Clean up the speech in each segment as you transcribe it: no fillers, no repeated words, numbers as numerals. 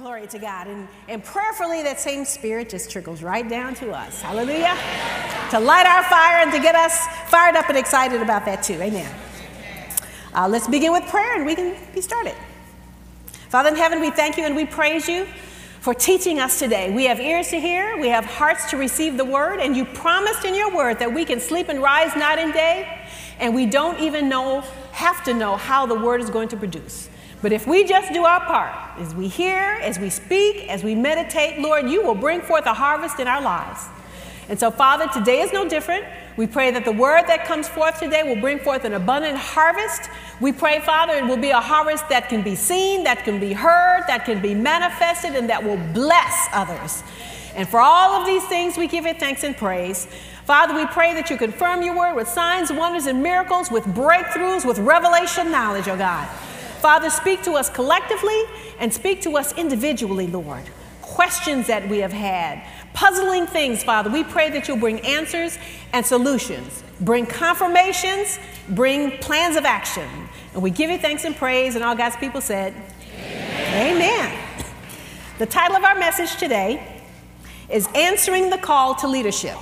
Glory to God. And prayerfully, that same spirit just trickles right down to us. Hallelujah. To light our fire and to get us fired up and excited about that too. Amen. Let's begin with prayer and we can be started. Father in heaven, we thank you and we praise you for teaching us today. We have ears to hear, we have hearts to receive the word, and you promised in your word that we can sleep and rise night and day, and we don't even have to know how the word is going to produce. But if we just do our part, as we hear, as we speak, as we meditate, Lord, you will bring forth a harvest in our lives. And so, Father, today is no different. We pray that the word that comes forth today will bring forth an abundant harvest. We pray, Father, it will be a harvest that can be seen, that can be heard, that can be manifested, and that will bless others. And for all of these things, we give you thanks and praise. Father, we pray that you confirm your word with signs, wonders, and miracles, with breakthroughs, with revelation knowledge, oh God. Father, speak to us collectively and speak to us individually, Lord. Questions that we have had, puzzling things, Father, we pray that you'll bring answers and solutions, bring confirmations, bring plans of action. And we give you thanks and praise, and all God's people said, Amen. Amen. The title of our message today is Answering the Call to Leadership.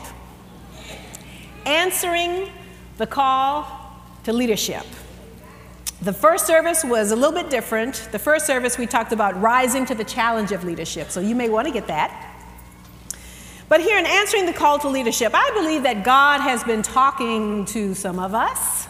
Answering the Call to Leadership. The first service was a little bit different. The first service we talked about rising to the challenge of leadership, so you may want to get that. But here in Answering the Call to Leadership, I believe that God has been talking to some of us,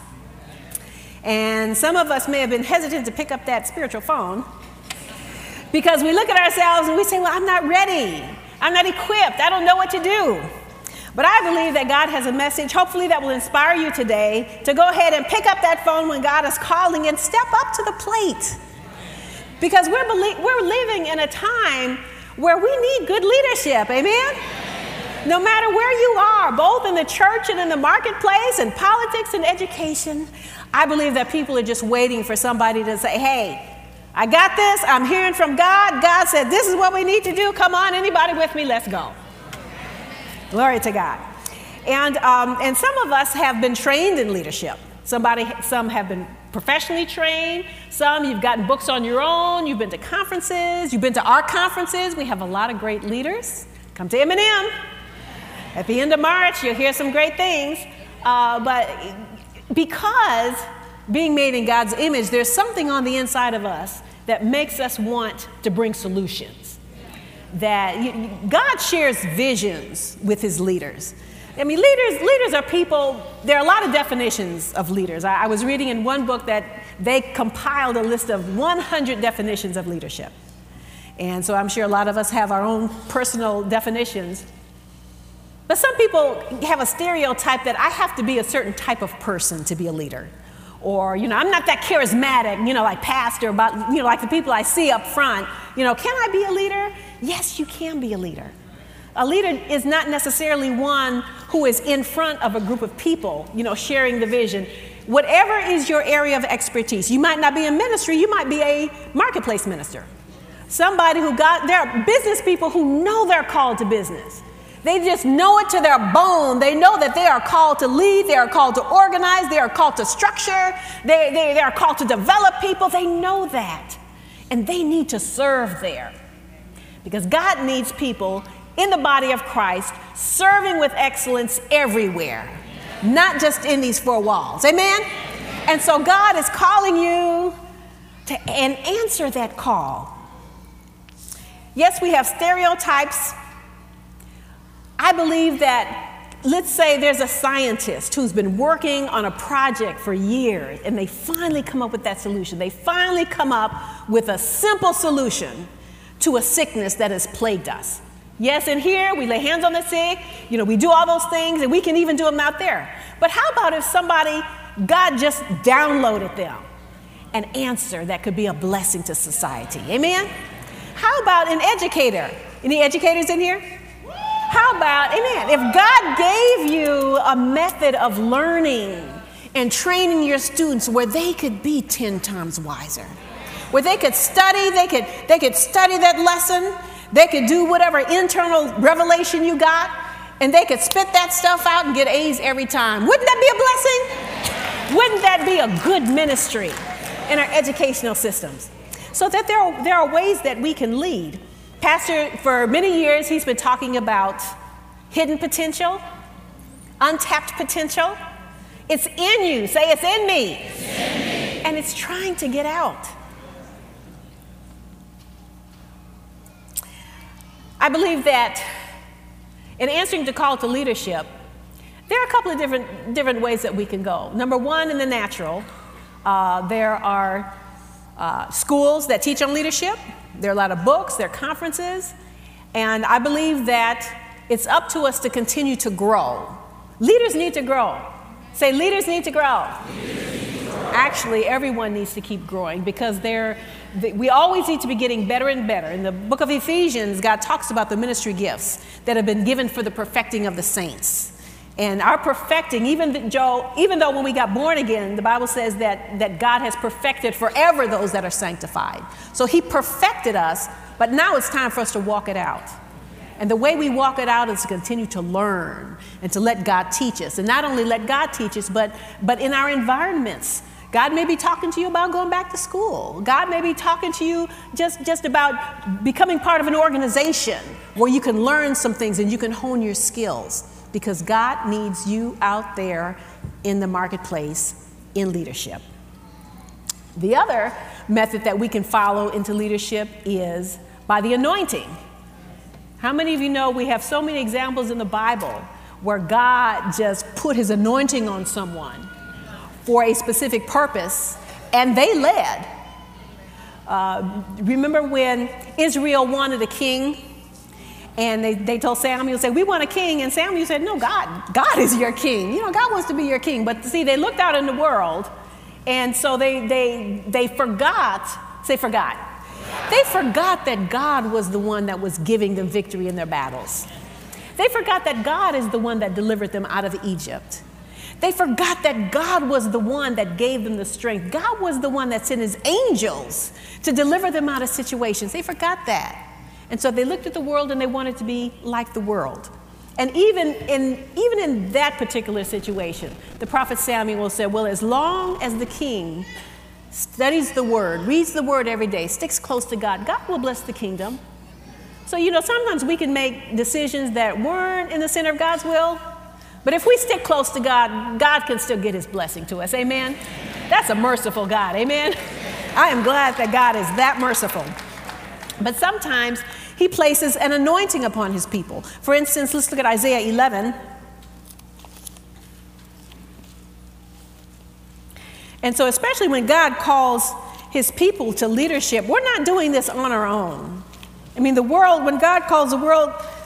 and some of us may have been hesitant to pick up that spiritual phone because we look at ourselves and we say, well, I'm not ready. I'm not equipped. I don't know what to do. But I believe that God has a message, hopefully, that will inspire you today to go ahead and pick up that phone when God is calling and step up to the plate. Because we're living in a time where we need good leadership, amen? No matter where you are, both in the church and in the marketplace and politics and education, I believe that people are just waiting for somebody to say, hey, I got this, I'm hearing from God. God said, this is what we need to do. Come on, anybody with me? Let's go. Glory to God. And some of us have been trained in leadership. Some have been professionally trained. Some you've gotten books on your own. You've been to conferences. You've been to our conferences. We have a lot of great leaders. Come to M&M. At the end of March, you'll hear some great things. But because being made in God's image, there's something on the inside of us that makes us want to bring solutions. That God shares visions with his leaders. I mean, leaders are people, there are a lot of definitions of leaders. I was reading in one book that they compiled a list of 100 definitions of leadership. And so I'm sure a lot of us have our own personal definitions. But some people have a stereotype that I have to be a certain type of person to be a leader. Or, I'm not that charismatic, like pastor, but, like the people I see up front. Can I be a leader? Yes, you can be a leader. A leader is not necessarily one who is in front of a group of people, sharing the vision. Whatever is your area of expertise, you might not be in ministry, you might be a marketplace minister. Somebody there are business people who know they're called to business. They just know it to their bone. They know that they are called to lead. They are called to organize. They are called to structure. They are called to develop people. They know that. And they need to serve there. Because God needs people in the body of Christ serving with excellence everywhere, not just in these four walls. Amen? And so God is calling you to answer that call. Yes, we have stereotypes. I believe that, let's say there's a scientist who's been working on a project for years, and they finally come up with that solution. They finally come up with a simple solution to a sickness that has plagued us. Yes, in here, we lay hands on the sick, we do all those things, and we can even do them out there. But how about if God just downloaded them an answer that could be a blessing to society? Amen? How about an educator? Any educators in here? How about, amen, if God gave you a method of learning and training your students where they could be 10 times wiser, where they could study, they could study that lesson, they could do whatever internal revelation you got, and they could spit that stuff out and get A's every time. Wouldn't that be a blessing? Wouldn't that be a good ministry in our educational systems? so that there are ways that we can lead. Pastor, for many years, he's been talking about hidden potential, untapped potential. It's in you. Say, it's in me. It's in me. And it's trying to get out. I believe that in answering the call to leadership, there are a couple of different ways that we can go. Number one, in the natural, there are schools that teach on leadership. There are a lot of books, there are conferences, and I believe that it's up to us to continue to grow. Leaders need to grow. Say, leaders need to grow. Actually, everyone needs to keep growing because we always need to be getting better and better. In the book of Ephesians, God talks about the ministry gifts that have been given for the perfecting of the saints. And our perfecting, even though when we got born again, the Bible says that God has perfected forever those that are sanctified. So he perfected us, but now it's time for us to walk it out. And the way we walk it out is to continue to learn and to let God teach us. And not only let God teach us, but in our environments. God may be talking to you about going back to school. God may be talking to you just about becoming part of an organization where you can learn some things and you can hone your skills, because God needs you out there in the marketplace in leadership. The other method that we can follow into leadership is by the anointing. How many of you know we have so many examples in the Bible where God just put his anointing on someone for a specific purpose, and they led. Remember when Israel wanted a king, and they told Samuel, say, we want a king, and Samuel said, no, God is your king. You know, God wants to be your king. But see, they looked out in the world, and so they forgot, say forgot. They forgot that God was the one that was giving them victory in their battles. They forgot that God is the one that delivered them out of Egypt. They forgot that God was the one that gave them the strength. God was the one that sent his angels to deliver them out of situations. They forgot that. And so they looked at the world and they wanted to be like the world. And even in that particular situation, the prophet Samuel said, well, as long as the king studies the word, reads the word every day, sticks close to God, God will bless the kingdom. So, you know, sometimes we can make decisions that weren't in the center of God's will. But if we stick close to God, God can still get his blessing to us. Amen? That's a merciful God. Amen? I am glad that God is that merciful. But sometimes he places an anointing upon his people. For instance, let's look at Isaiah 11. And so especially when God calls his people to leadership, we're not doing this on our own. I mean, the world, when God calls the world,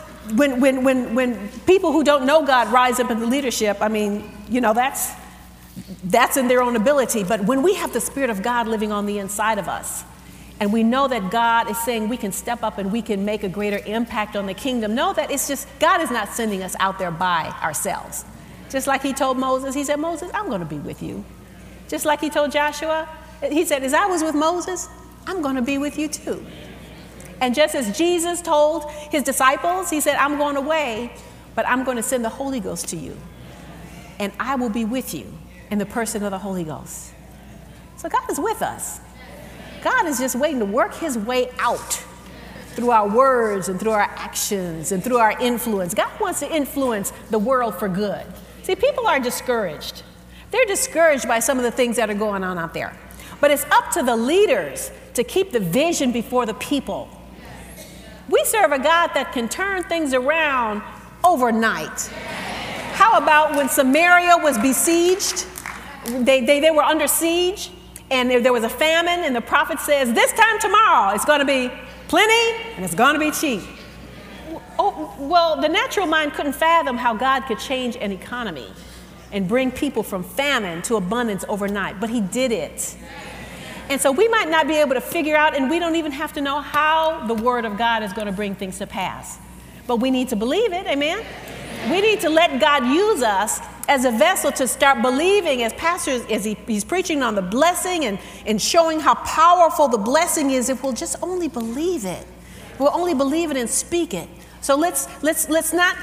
when people who don't know God rise up into leadership, I mean, you know, that's in their own ability. But when we have the Spirit of God living on the inside of us, and we know that God is saying we can step up and we can make a greater impact on the kingdom, know that it's just, God is not sending us out there by ourselves. Just like he told Moses, he said, Moses, I'm going to be with you. Just like he told Joshua, he said, as I was with Moses, I'm going to be with you too. And just as Jesus told his disciples, he said, I'm going away, but I'm going to send the Holy Ghost to you. And I will be with you in the person of the Holy Ghost. So God is with us. God is just waiting to work his way out through our words and through our actions and through our influence. God wants to influence the world for good. See, people are discouraged. They're discouraged by some of the things that are going on out there. But it's up to the leaders to keep the vision before the people. We serve a God that can turn things around overnight. How about when Samaria was besieged? They were under siege, and there was a famine, and the prophet says, this time tomorrow it's going to be plenty and it's going to be cheap. Oh, well, the natural mind couldn't fathom how God could change an economy and bring people from famine to abundance overnight, but he did it. And so we might not be able to figure out, and we don't even have to know how the word of God is going to bring things to pass. But we need to believe it, amen? We need to let God use us as a vessel to start believing, as pastors, as he's preaching on the blessing and showing how powerful the blessing is if we'll just only believe it. We'll only believe it and speak it. So let's not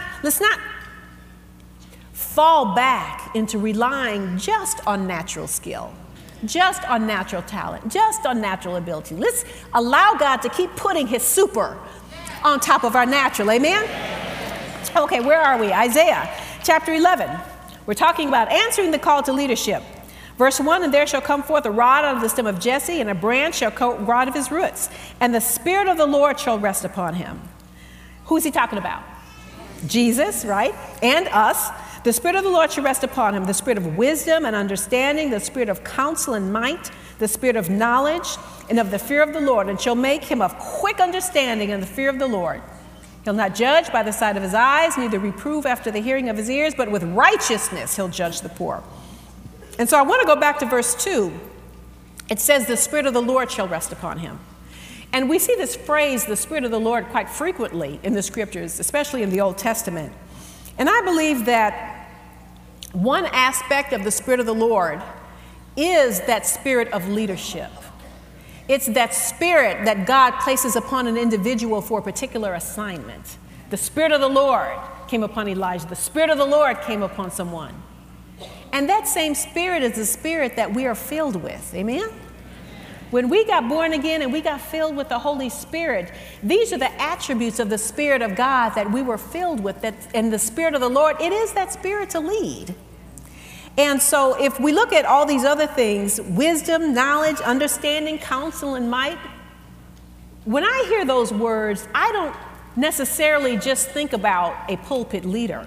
fall back into relying just on natural skill. just on natural talent, just on natural ability. Let's allow God to keep putting his super on top of our natural. Amen? Okay, where are we? Isaiah chapter 11. We're talking about answering the call to leadership. Verse 1, and there shall come forth a rod out of the stem of Jesse, and a branch shall grow out of his roots, and the Spirit of the Lord shall rest upon him. Who's he talking about? Jesus, right? And us. The Spirit of the Lord shall rest upon him, the Spirit of wisdom and understanding, the Spirit of counsel and might, the Spirit of knowledge and of the fear of the Lord, and shall make him of quick understanding in the fear of the Lord. He'll not judge by the sight of his eyes, neither reprove after the hearing of his ears, but with righteousness he'll judge the poor. And so I want to go back to verse 2. It says, the Spirit of the Lord shall rest upon him. And we see this phrase, the Spirit of the Lord, quite frequently in the scriptures, especially in the Old Testament. And I believe that one aspect of the Spirit of the Lord is that spirit of leadership. It's that spirit that God places upon an individual for a particular assignment. The Spirit of the Lord came upon Elijah. The Spirit of the Lord came upon someone. And that same spirit is the spirit that we are filled with. Amen? When we got born again and we got filled with the Holy Spirit, these are the attributes of the Spirit of God that we were filled with. And the Spirit of the Lord, it is that spirit to lead. And so if we look at all these other things, wisdom, knowledge, understanding, counsel, and might, when I hear those words, I don't necessarily just think about a pulpit leader.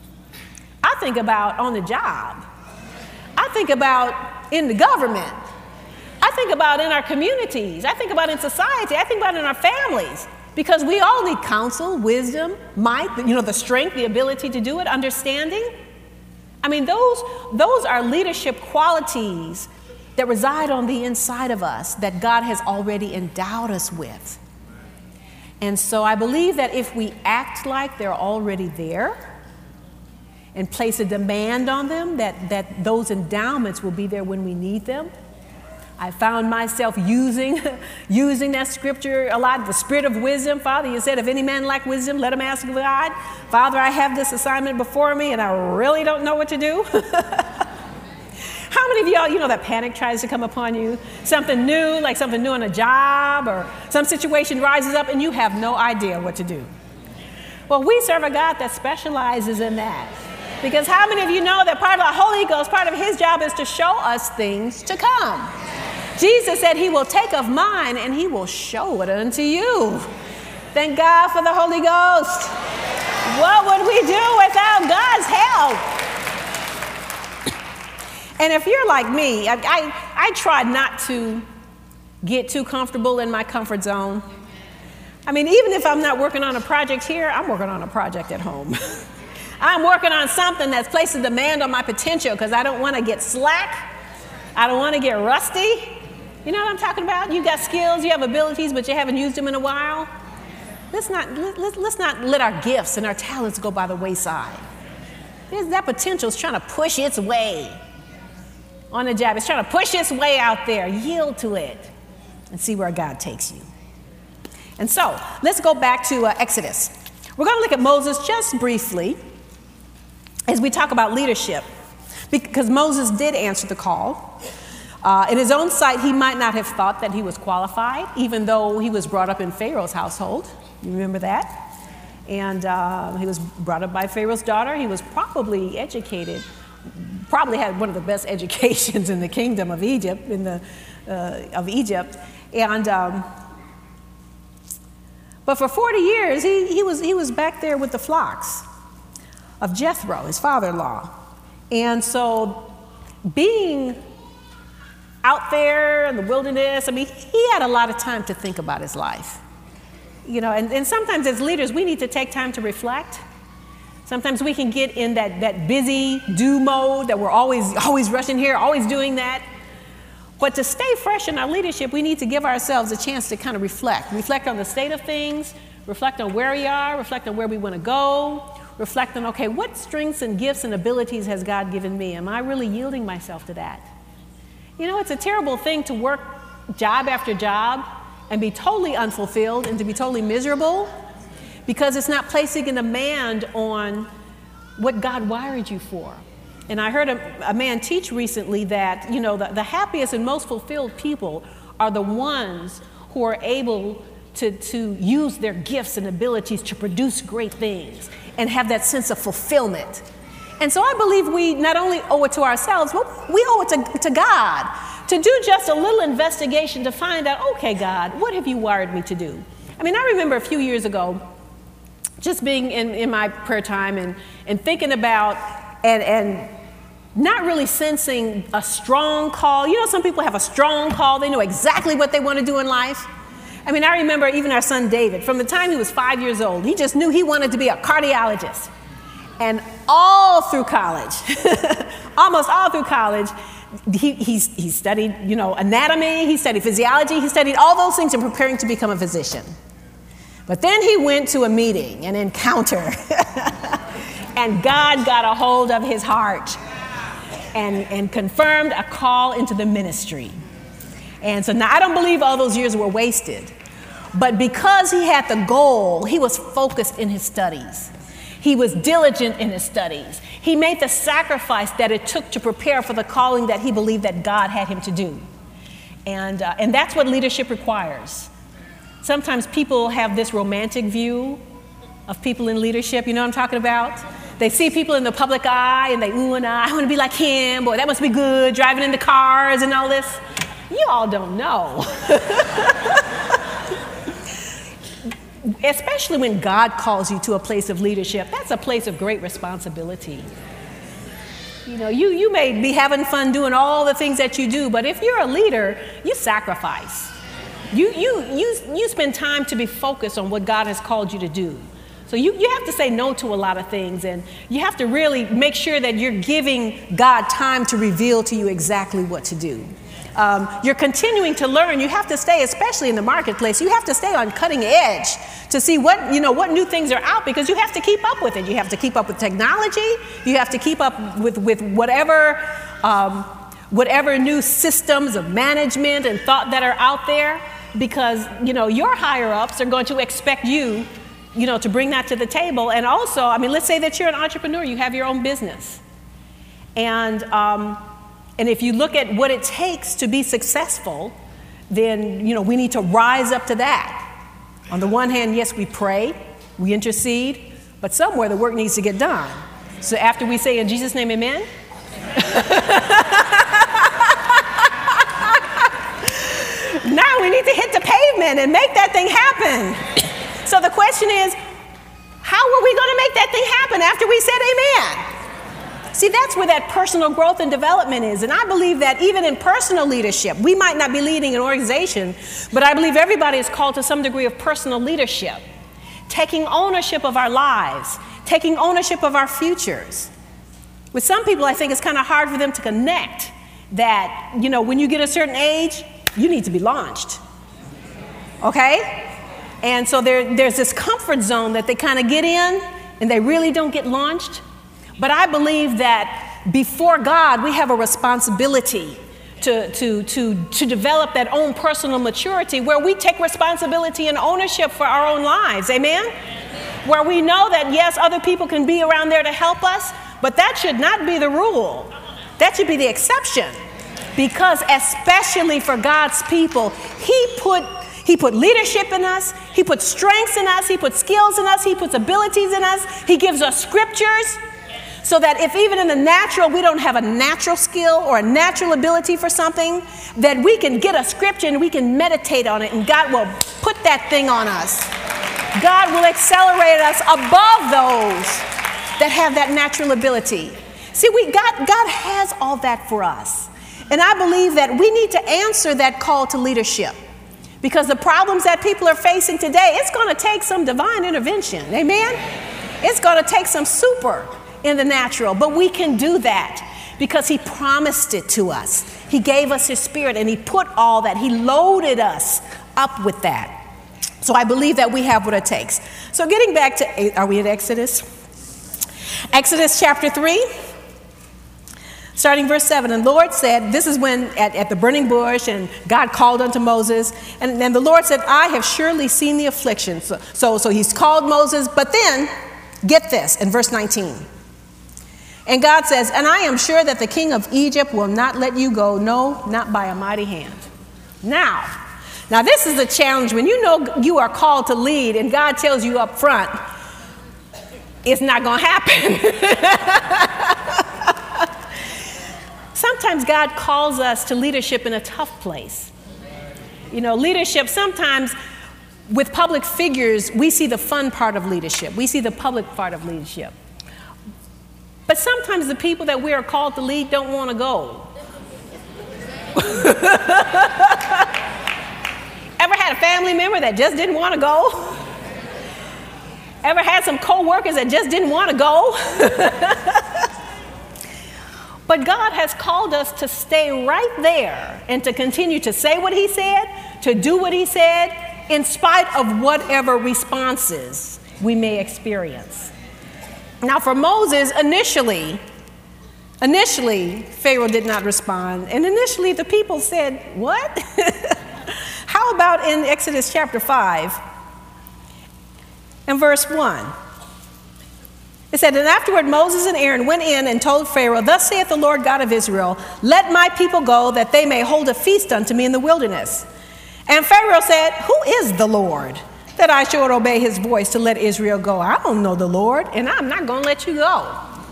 I think about on the job. I think about in the government. I think about in our communities. I think about in society. I think about in our families. Because we all need counsel, wisdom, might, the strength, the ability to do it, understanding. I mean, those are leadership qualities that reside on the inside of us that God has already endowed us with. And so I believe that if we act like they're already there and place a demand on them, that those endowments will be there when we need them. I found myself using that scripture a lot, the spirit of wisdom. Father, you said, if any man lack wisdom, let him ask of God. Father, I have this assignment before me, and I really don't know what to do. How many of y'all, that panic tries to come upon you? Something new, like something new on a job, or some situation rises up, and you have no idea what to do. Well, we serve a God that specializes in that. Because how many of you know that part of the Holy Ghost, part of his job is to show us things to come? Jesus said he will take of mine and he will show it unto you. Thank God for the Holy Ghost. What would we do without God's help? And if you're like me, I try not to get too comfortable in my comfort zone. I mean, even if I'm not working on a project here, I'm working on a project at home. I'm working on something that's placed a demand on my potential because I don't want to get slack. I don't want to get rusty. You know what I'm talking about? You got skills, you have abilities, but you haven't used them in a while. Let's not let our gifts and our talents go by the wayside. That potential is trying to push its way on the job. It's trying to push its way out there. Yield to it and see where God takes you. And so let's go back to Exodus. We're going to look at Moses just briefly as we talk about leadership, because Moses did answer the call. In his own sight, he might not have thought that he was qualified, even though he was brought up in Pharaoh's household. You remember that? And he was brought up by Pharaoh's daughter. He was probably educated, probably had one of the best educations in the kingdom of Egypt, And but for 40 years, he was back there with the flocks of Jethro, his father-in-law. And so being out there in the wilderness, I mean, he had a lot of time to think about his life. And sometimes as leaders, we need to take time to reflect. Sometimes we can get in that busy do mode that we're always rushing here, always doing that. But to stay fresh in our leadership, we need to give ourselves a chance to kind of reflect on the state of things, reflect on where we are, reflect on where we want to go, reflect on, okay, what strengths and gifts and abilities has God given me? Am I really yielding myself to that? It's a terrible thing to work job after job and be totally unfulfilled and to be totally miserable because it's not placing a demand on what God wired you for. And I heard a man teach recently that, you know, the happiest and most fulfilled people are the ones who are able to use their gifts and abilities to produce great things and have that sense of fulfillment. And so I believe we not only owe it to ourselves, but we owe it to God to do just a little investigation to find out, okay, God, what have you wired me to do? I mean, I remember a few years ago just being in my prayer time and thinking about and not really sensing a strong call. You know, some people have a strong call. They know exactly what they want to do in life. I mean, I remember even our son David, from the time he was 5 years old, he just knew he wanted to be a cardiologist. And all through college, almost all through college, he studied, you know, anatomy, he studied physiology, he studied all those things in preparing to become a physician. But then he went to a meeting, an encounter, and God got a hold of his heart and confirmed a call into the ministry. And so now I don't believe all those years were wasted. But because he had the goal, he was focused in his studies. He was diligent in his studies. He made the sacrifice that it took to prepare for the calling that he believed that God had him to do. And that's what leadership requires. Sometimes people have this romantic view of people in leadership. You know what I'm talking about? They see people in the public eye and they ooh and ah, I want to be like him. Boy, that must be good, driving in the cars and all this. You all don't know. Especially when God calls you to a place of leadership, that's a place of great responsibility. You know, you may be having fun doing all the things that you do, but if you're a leader, you sacrifice. You spend time to be focused on what God has called you to do. So you have to say no to a lot of things, and you have to really make sure that you're giving God time to reveal to you exactly what to do. You're continuing to learn. You have to stay, especially in the marketplace, you have to stay on cutting edge to see what new things are out, because you have to keep up with it. You have to keep up with technology. You have to keep up with whatever new systems of management and thought that are out there, because, you know, your higher ups are going to expect you, you know, to bring that to the table. And also, I mean, let's say that you're an entrepreneur, you have your own business. And if you look at what it takes to be successful, then, you know, we need to rise up to that. On the one hand, yes, we pray, we intercede, but somewhere the work needs to get done. So after we say in Jesus' name, amen, now we need to hit the pavement and make that thing happen. So the question is, how are we going to make that thing happen after we said amen? See, that's where that personal growth and development is. And I believe that even in personal leadership, we might not be leading an organization, but I believe everybody is called to some degree of personal leadership, taking ownership of our lives, taking ownership of our futures. With some people, I think it's kind of hard for them to connect that, you know, when you get a certain age, you need to be launched. Okay? And so there's this comfort zone that they kind of get in, and they really don't get launched. But I believe that before God, we have a responsibility to develop that own personal maturity where we take responsibility and ownership for our own lives. Amen? Where we know that, yes, other people can be around there to help us, but that should not be the rule. That should be the exception. Because especially for God's people, He put leadership in us. He put strengths in us. He put skills in us. He puts abilities in us. He gives us scriptures. So that if even in the natural we don't have a natural skill or a natural ability for something, that we can get a scripture and we can meditate on it, and God will put that thing on us. God will accelerate us above those that have that natural ability. See, God has all that for us. And I believe that we need to answer that call to leadership, because the problems that people are facing today, it's going to take some divine intervention. Amen? It's going to take some super in the natural, but we can do that because He promised it to us. He gave us His Spirit, and He put all that. He loaded us up with that. So I believe that we have what it takes. So getting back to, are we at Exodus? Exodus chapter 3, starting verse 7. And the Lord said, this is when at the burning bush, and God called unto Moses. And then the Lord said, I have surely seen the affliction. So He's called Moses, but then, get this, in verse 19. And God says, and I am sure that the king of Egypt will not let you go, no, not by a mighty hand. Now this is a challenge when you know you are called to lead and God tells you up front, it's not going to happen. Sometimes God calls us to leadership in a tough place. You know, leadership, sometimes with public figures, we see the fun part of leadership. We see the public part of leadership. But sometimes the people that we are called to lead don't want to go. Ever had a family member that just didn't want to go? Ever had some co-workers that just didn't want to go? But God has called us to stay right there and to continue to say what he said, to do what he said, in spite of whatever responses we may experience. Now for Moses, initially, Pharaoh did not respond. And initially the people said, what? How about in Exodus chapter 5 and verse 1? It said, and afterward Moses and Aaron went in and told Pharaoh, thus saith the Lord God of Israel, let my people go that they may hold a feast unto me in the wilderness. And Pharaoh said, who is the Lord that I should obey his voice to let Israel go? I don't know the Lord, and I'm not going to let you go.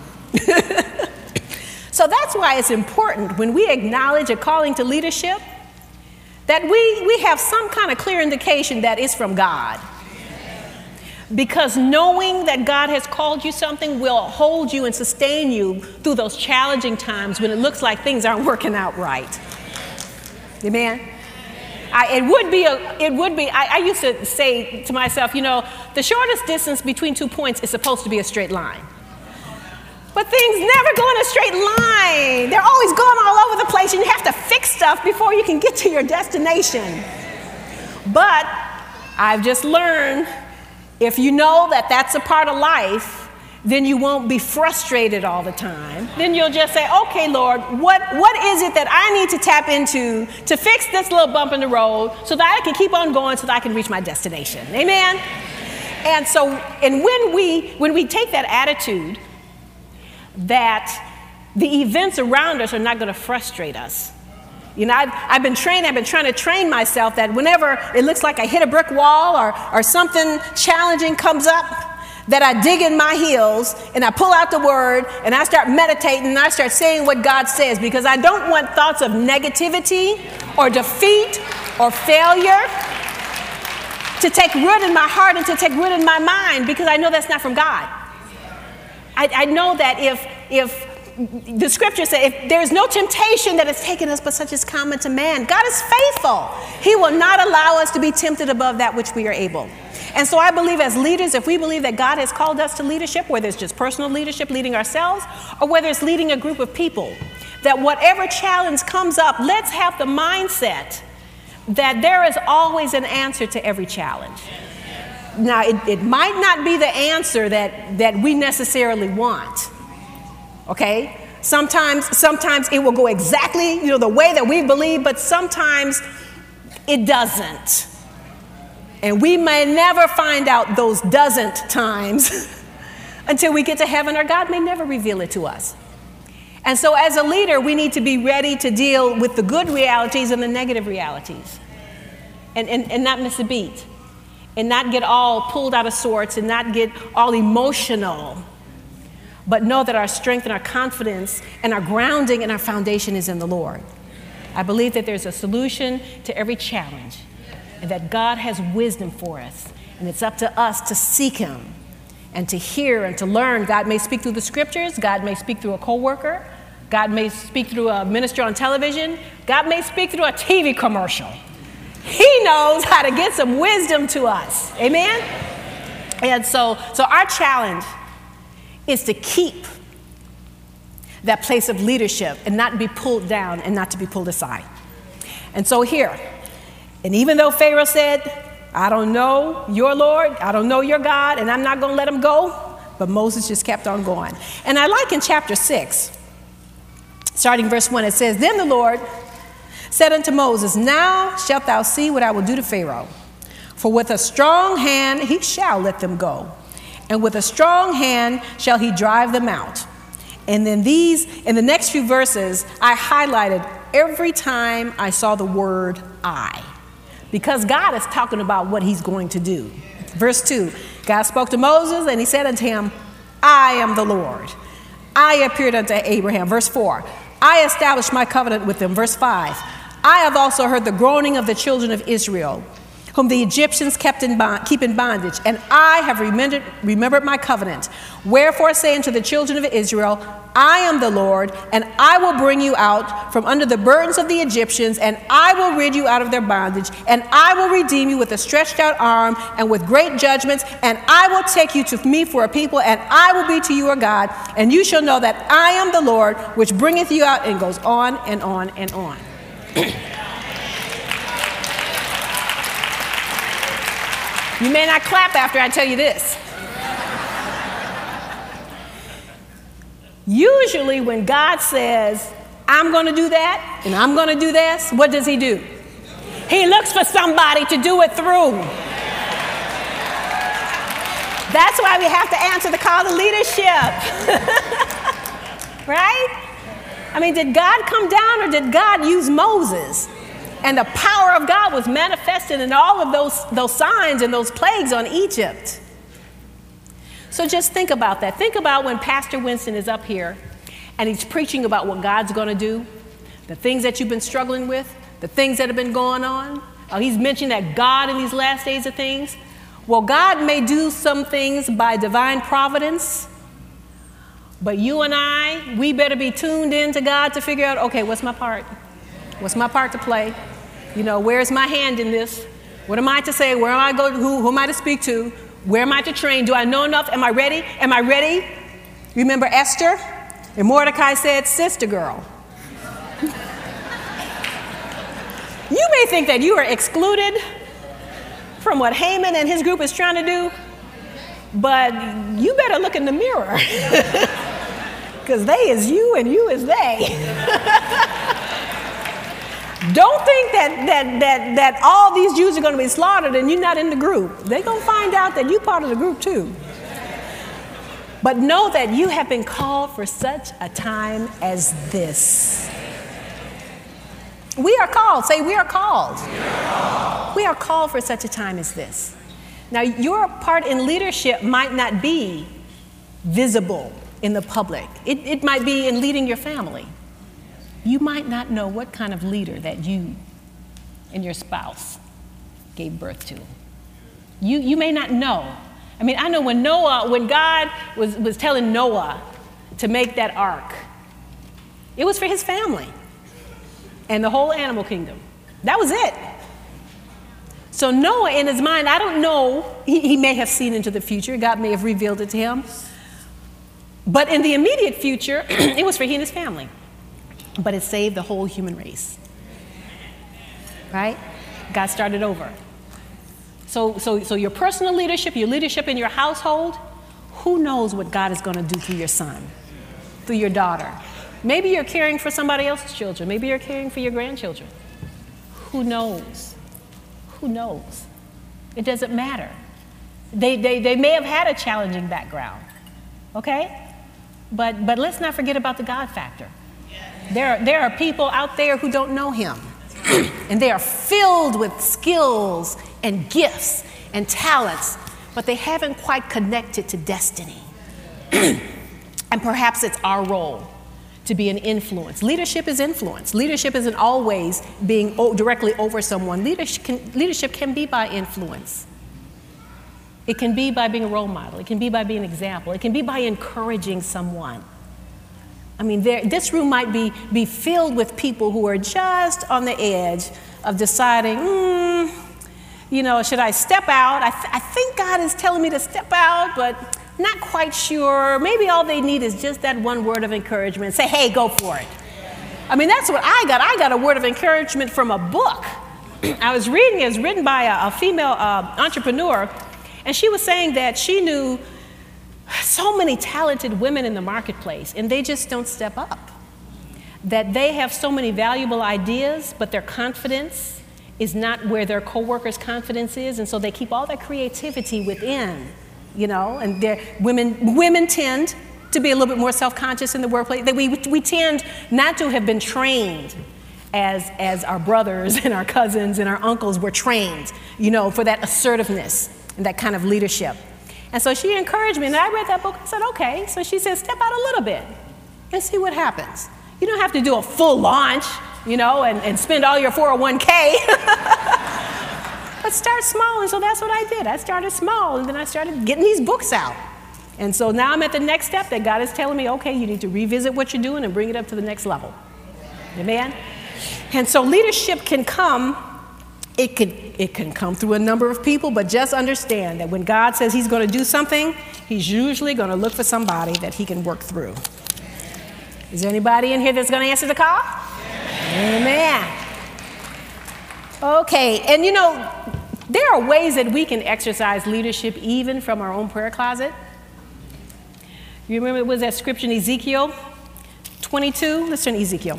So that's why it's important when we acknowledge a calling to leadership that we have some kind of clear indication that it's from God. Because knowing that God has called you something will hold you and sustain you through those challenging times when it looks like things aren't working out right. Amen? I used to say to myself, you know, the shortest distance between 2 points is supposed to be a straight line. But things never go in a straight line. They're always going all over the place, and you have to fix stuff before you can get to your destination. But I've just learned, if you know that that's a part of life, then you won't be frustrated all the time. Then you'll just say, okay, Lord, what is it that I need to tap into to fix this little bump in the road so that I can keep on going so that I can reach my destination? Amen? And so, and when we take that attitude that the events around us are not going to frustrate us. You know, I've been trying to train myself that whenever it looks like I hit a brick wall or something challenging comes up, that I dig in my heels and I pull out the word and I start meditating and I start saying what God says, because I don't want thoughts of negativity or defeat or failure to take root in my heart and to take root in my mind, because I know that's not from God. I know that if the scripture says, if there is no temptation that has taken us but such as common to man, God is faithful. He will not allow us to be tempted above that which we are able. And so I believe as leaders, if we believe that God has called us to leadership, whether it's just personal leadership, leading ourselves, or whether it's leading a group of people, that whatever challenge comes up, let's have the mindset that there is always an answer to every challenge. Now, it might not be the answer that we necessarily want. Okay? Sometimes it will go exactly, the way that we believe, but sometimes it doesn't. And we may never find out those doesn't times until we get to heaven, or God may never reveal it to us. And so as a leader, we need to be ready to deal with the good realities and the negative realities and not miss a beat, and not get all pulled out of sorts and not get all emotional, but know that our strength and our confidence and our grounding and our foundation is in the Lord. I believe that there's a solution to every challenge, and that God has wisdom for us, and it's up to us to seek him and to hear and to learn. God may speak through the scriptures. God may speak through a coworker. God may speak through a minister on television. God may speak through a TV commercial. He knows how to get some wisdom to us. Amen? And so our challenge is to keep that place of leadership and not be pulled down and not to be pulled aside. And so here, and even though Pharaoh said, I don't know your Lord, I don't know your God, and I'm not going to let him go, but Moses just kept on going. And I like in chapter 6, starting verse 1, it says, then the Lord said unto Moses, now shalt thou see what I will do to Pharaoh. For with a strong hand he shall let them go, and with a strong hand shall he drive them out. And then in the next few verses, I highlighted every time I saw the word I, because God is talking about what he's going to do. Verse 2, God spoke to Moses and he said unto him, I am the Lord. I appeared unto Abraham. Verse 4, I established my covenant with them. Verse 5, I have also heard the groaning of the children of Israel, whom the Egyptians keep in bondage, and I have remembered my covenant. Wherefore say unto the children of Israel, I am the Lord, and I will bring you out from under the burdens of the Egyptians, and I will rid you out of their bondage, and I will redeem you with a stretched out arm and with great judgments, and I will take you to me for a people, and I will be to you a God, and you shall know that I am the Lord, which bringeth you out, and goes on and on and on. You may not clap after I tell you this. Usually when God says, I'm going to do that and I'm going to do this, what does he do? He looks for somebody to do it through. That's why we have to answer the call to leadership. Right? I mean, did God come down or did God use Moses? And the power of God was manifested in all of those signs and those plagues on Egypt. So just think about that. Think about when Pastor Winston is up here and he's preaching about what God's going to do, the things that you've been struggling with, the things that have been going on. He's mentioned that God in these last days of things. Well, God may do some things by divine providence, but you and I, we better be tuned in to God to figure out, okay, what's my part? What's my part to play? You know, where's my hand in this? What am I to say? Where am I going? Who am I to speak to? Where am I to train? Do I know enough? Am I ready? Am I ready? Remember Esther? And Mordecai said, sister girl. You may think that you are excluded from what Haman and his group is trying to do, but you better look in the mirror because they is you and you is they. Don't think that all these Jews are going to be slaughtered and you're not in the group. They're going to find out that you're part of the group too. But know that you have been called for such a time as this. We are called. Say, we are called. We are called. We are called for such a time as this. Now, your part in leadership might not be visible in the public. It might be in leading your family. You might not know what kind of leader that you and your spouse gave birth to. You may not know. I mean, I know when God was telling Noah to make that ark, it was for his family and the whole animal kingdom. That was it. So Noah, in his mind, I don't know, he may have seen into the future. God may have revealed it to him. But in the immediate future, it was for he and his family. But it saved the whole human race. Right? God started over. So your personal leadership, your leadership in your household, who knows what God is going to do through your son, through your daughter. Maybe you're caring for somebody else's children. Maybe you're caring for your grandchildren. Who knows? Who knows? It doesn't matter. They may have had a challenging background. Okay? But let's not forget about the God factor. There are people out there who don't know him, and they are filled with skills and gifts and talents, but they haven't quite connected to destiny. And perhaps it's our role to be an influence. Leadership is influence. Leadership isn't always being directly over someone. Leadership can be by influence. It can be by being a role model. It can be by being an example. It can be by encouraging someone. I mean, this room might be filled with people who are just on the edge of deciding, should I step out? I think God is telling me to step out, but not quite sure. Maybe all they need is just that one word of encouragement. Say, hey, go for it. I mean, that's what I got. I got a word of encouragement from a book. I was reading it. It was written by a female entrepreneur, and she was saying that she knew so many talented women in the marketplace, and they just don't step up. That they have so many valuable ideas, but their confidence is not where their coworkers' confidence is, and so they keep all their creativity within, and women tend to be a little bit more self-conscious in the workplace, that we tend not to have been trained as our brothers and our cousins and our uncles were trained, for that assertiveness and that kind of leadership. And so she encouraged me, and I read that book and said, okay. So she said, step out a little bit and see what happens. You don't have to do a full launch, and spend all your 401k. But start small, and so that's what I did. I started small, and then I started getting these books out. And so now I'm at the next step that God is telling me, okay, you need to revisit what you're doing and bring it up to the next level. Amen? And so leadership can come, it can come through a number of people, but just understand that when God says he's going to do something, he's usually going to look for somebody that he can work through. Is there anybody in here that's going to answer the call? Amen. Okay, and there are ways that we can exercise leadership even from our own prayer closet. You remember, it was that scripture in Ezekiel 22? Let's turn to Ezekiel.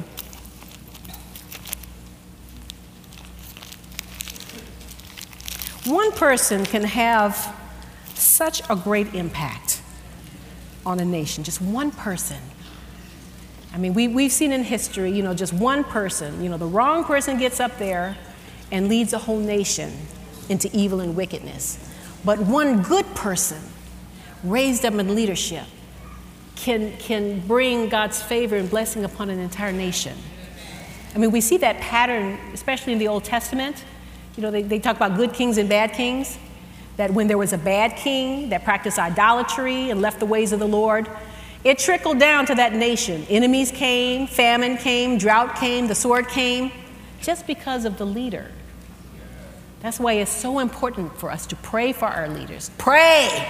One person can have such a great impact on a nation, just one person. I mean, we've seen in history, just one person, the wrong person gets up there and leads a whole nation into evil and wickedness. But one good person raised up in leadership can bring God's favor and blessing upon an entire nation. I mean, we see that pattern, especially in the Old Testament. They talk about good kings and bad kings, that when there was a bad king that practiced idolatry and left the ways of the Lord, it trickled down to that nation. Enemies came, famine came, drought came, the sword came, just because of the leader. That's why it's so important for us to pray for our leaders. Pray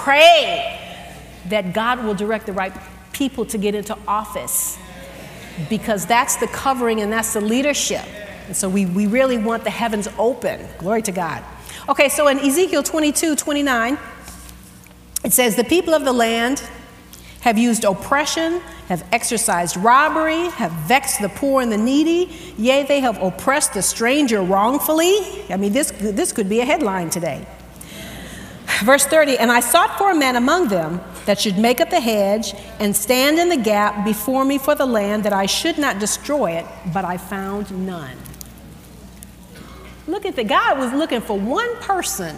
that God will direct the right people to get into office, because that's the covering and that's the leadership. And so we really want the heavens open. Glory to God. Okay, so in Ezekiel 22:29, it says, the people of the land have used oppression, have exercised robbery, have vexed the poor and the needy. Yea, they have oppressed the stranger wrongfully. I mean, this could be a headline today. Verse 30, and I sought for a man among them that should make up the hedge and stand in the gap before me for the land, that I should not destroy it, but I found none. Look at God was looking for one person.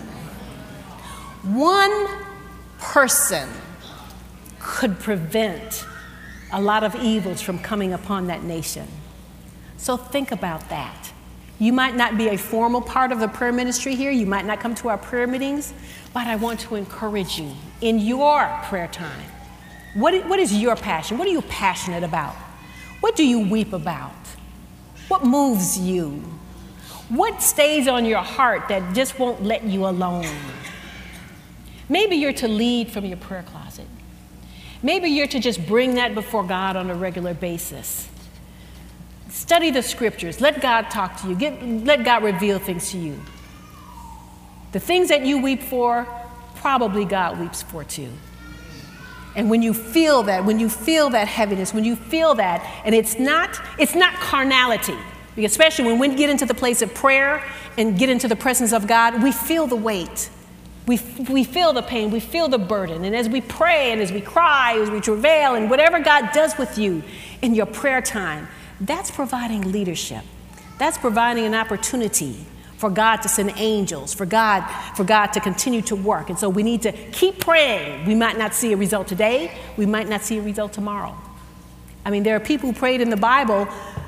One person could prevent a lot of evils from coming upon that nation. So think about that. You might not be a formal part of the prayer ministry here. You might not come to our prayer meetings, but I want to encourage you in your prayer time. What is your passion? What are you passionate about? What do you weep about? What moves you? What stays on your heart that just won't let you alone? Maybe you're to lead from your prayer closet. Maybe you're to just bring that before God on a regular basis. Study the scriptures. Let God talk to you. Let God reveal things to you. The things that you weep for, probably God weeps for too. And when you feel that heaviness, when you feel that, and it's not carnality, especially when we get into the place of prayer and get into the presence of God, we feel the weight. We feel the pain, we feel the burden. And as we pray and as we cry, as we travail, and whatever God does with you in your prayer time, that's providing leadership. That's providing an opportunity for God to send angels, for God to continue to work. And so we need to keep praying. We might not see a result today. We might not see a result tomorrow. I mean, there are people who prayed in the Bible.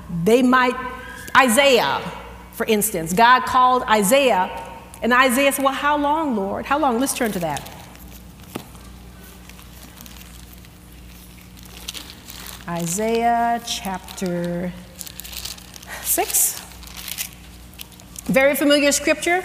Isaiah, for instance, God called Isaiah, and Isaiah said, well, how long, Lord? How long? Let's turn to that. Isaiah chapter 6. Very familiar scripture.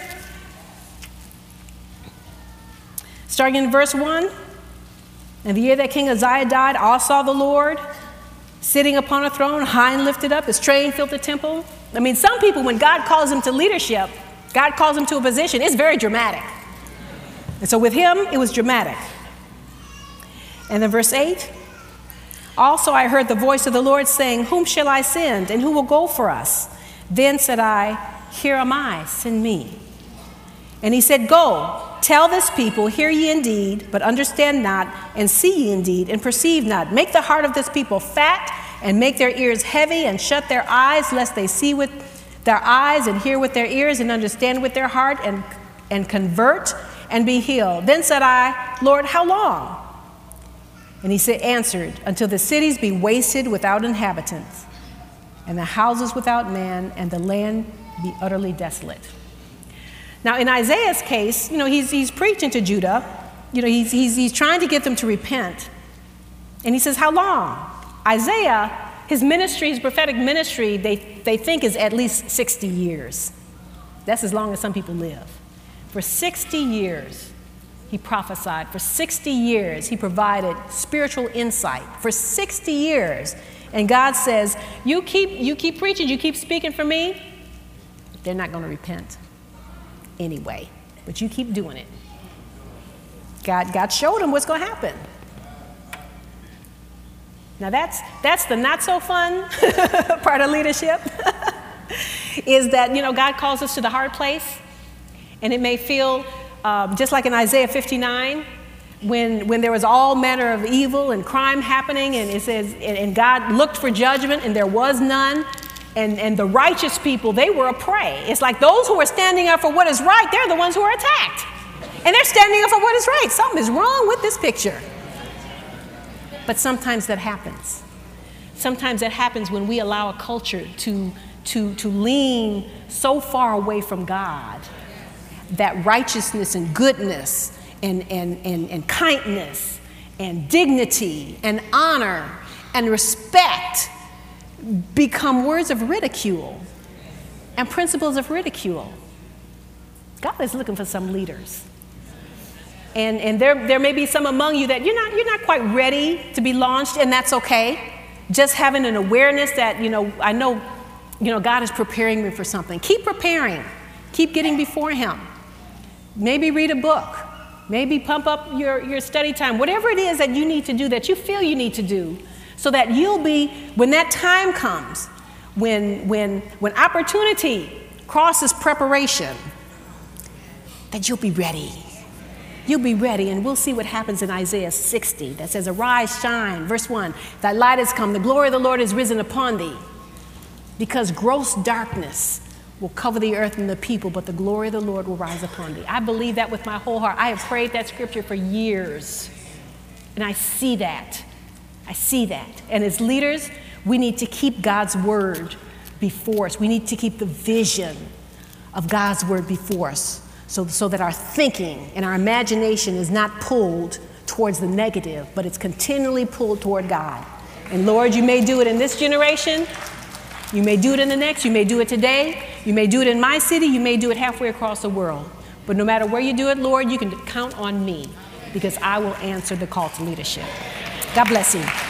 Starting in verse 1. In the year that King Uzziah died, I saw the Lord sitting upon a throne, high and lifted up. His train filled the temple. I mean, some people, when God calls them to leadership, God calls them to a position, it's very dramatic. And so with him, it was dramatic. And then verse 8. Also I heard the voice of the Lord saying, whom shall I send, and who will go for us? Then said I, here am I, send me. And he said, go, Tell this people, hear ye indeed, but understand not, and see ye indeed, and perceive not. Make the heart of this people fat, and make their ears heavy, and shut their eyes, lest they see with their eyes, and hear with their ears, and understand with their heart, and convert, and be healed. Then said I, Lord, how long? And he answered, until the cities be wasted without inhabitants, and the houses without man, and the land be utterly desolate. Now, in Isaiah's case, he's preaching to Judah. He's trying to get them to repent. And he says, how long? Isaiah, his ministry, his prophetic ministry, they think is at least 60 years. That's as long as some people live. For 60 years, he prophesied. For 60 years, he provided spiritual insight. For 60 years. And God says, you keep preaching, you keep speaking for me, they're not going to repent anyway. But you keep doing it. God showed him what's going to happen. Now that's the not so fun part of leadership, is that, God calls us to the hard place, and it may feel just like in Isaiah 59, when there was all manner of evil and crime happening, and it says, and God looked for judgment, and there was none, and the righteous people, they were a prey. It's like those who are standing up for what is right, they're the ones who are attacked, and they're standing up for what is right. Something is wrong with this picture. But sometimes that happens. Sometimes that happens when we allow a culture to lean so far away from God that righteousness and goodness and kindness and dignity and honor and respect become words of ridicule and principles of ridicule. God is looking for some leaders. And there may be some among you that you're not quite ready to be launched, and that's okay. Just having an awareness that, I know, God is preparing me for something. Keep preparing. Keep getting before him. Maybe read a book. Maybe pump up your study time. Whatever it is that you need to do, that you feel you need to do, so that you'll be, when that time comes, when opportunity crosses preparation, that you'll be ready. You'll be ready, and we'll see what happens in Isaiah 60 that says, arise, shine, verse 1, thy light has come, the glory of the Lord is risen upon thee, because gross darkness will cover the earth and the people, but the glory of the Lord will rise upon thee. I believe that with my whole heart. I have prayed that scripture for years, and I see that. I see that. And as leaders, we need to keep God's word before us. We need to keep the vision of God's word before us, so that our thinking and our imagination is not pulled towards the negative, but it's continually pulled toward God. And Lord, you may do it in this generation. You may do it in the next. You may do it today. You may do it in my city. You may do it halfway across the world. But no matter where you do it, Lord, you can count on me, because I will answer the call to leadership. God bless you.